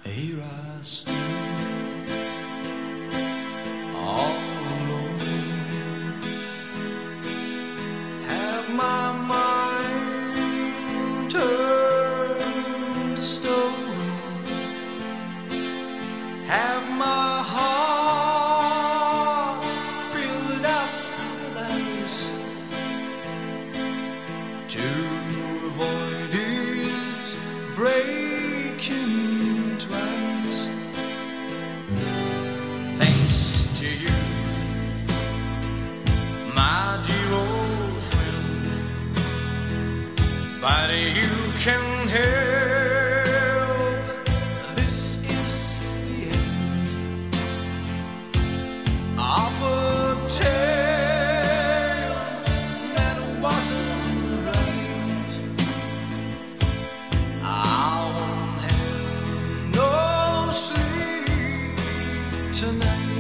Here I stand, all alone. Have my mind turned to stone. Have my heart filled up with ice to avoid its breaking twice. Thanks to you, my dear old friend, but you can help. This is the end of a tale that wasn't right. I won't have no sleep tonight.